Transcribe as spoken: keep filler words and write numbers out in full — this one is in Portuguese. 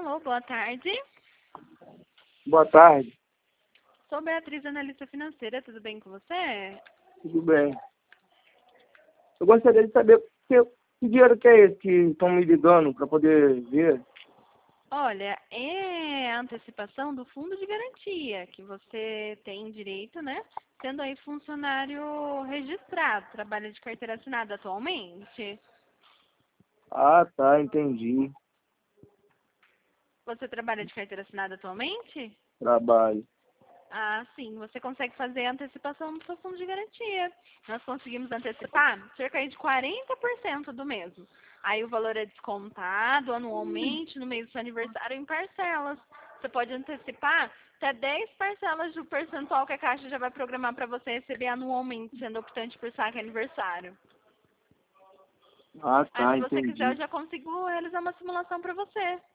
Alô, boa tarde. Boa tarde. Sou Beatriz, analista financeira. Tudo bem com você? Tudo bem. Eu gostaria de saber que, que dinheiro que é esse que estão me ligando para poder ver. Olha, é a antecipação do fundo de garantia que você tem direito, né? Sendo aí funcionário registrado, trabalha de carteira assinada atualmente. Ah, tá, entendi. Você trabalha de carteira assinada atualmente? Trabalho. Ah, sim. Você consegue fazer a antecipação do seu fundo de garantia. Nós conseguimos antecipar cerca de quarenta por cento do mesmo. Aí o valor é descontado anualmente no mês do seu aniversário em parcelas. Você pode antecipar até dez parcelas do percentual que a Caixa já vai programar para você receber anualmente, sendo optante por saque aniversário. Ah, Aí, tá, se você quiser, eu entendi. já consigo realizar uma simulação para você.